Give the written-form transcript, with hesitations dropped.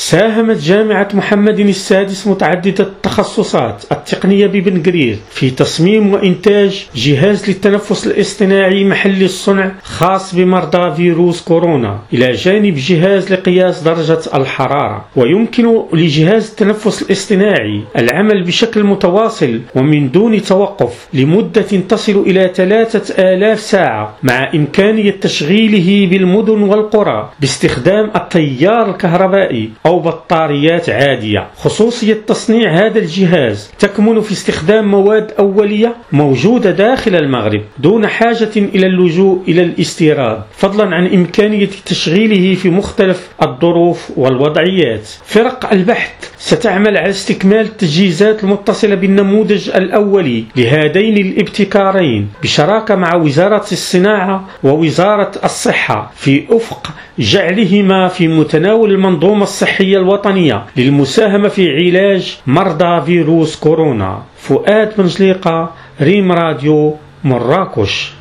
ساهمت جامعة محمد السادس متعددة التخصصات التقنية ببن قرير في تصميم وإنتاج جهاز للتنفس الاصطناعي محلي الصنع خاص بمرضى فيروس كورونا، إلى جانب جهاز لقياس درجة الحرارة. ويمكن لجهاز التنفس الاصطناعي العمل بشكل متواصل ومن دون توقف لمدة تصل إلى 3000 ساعة، مع إمكانية تشغيله بالمدن والقرى باستخدام التيار الكهربائي أو بطاريات عادية. خصوصية تصنيع هذا الجهاز تكمن في استخدام مواد أولية موجودة داخل المغرب دون حاجة إلى اللجوء إلى الاستيراد، فضلا عن إمكانية تشغيله في مختلف الظروف والوضعيات. فرق البحث ستعمل على استكمال التجهيزات المتصلة بالنموذج الأولي لهذين الابتكارين بشراكة مع وزارة الصناعة ووزارة الصحة، في أفق جعلهما في متناول المنظومة الصحية الوطنية للمساهمة في علاج مرضى فيروس كورونا. فؤاد بن جليقة، ريم راديو، مراكش.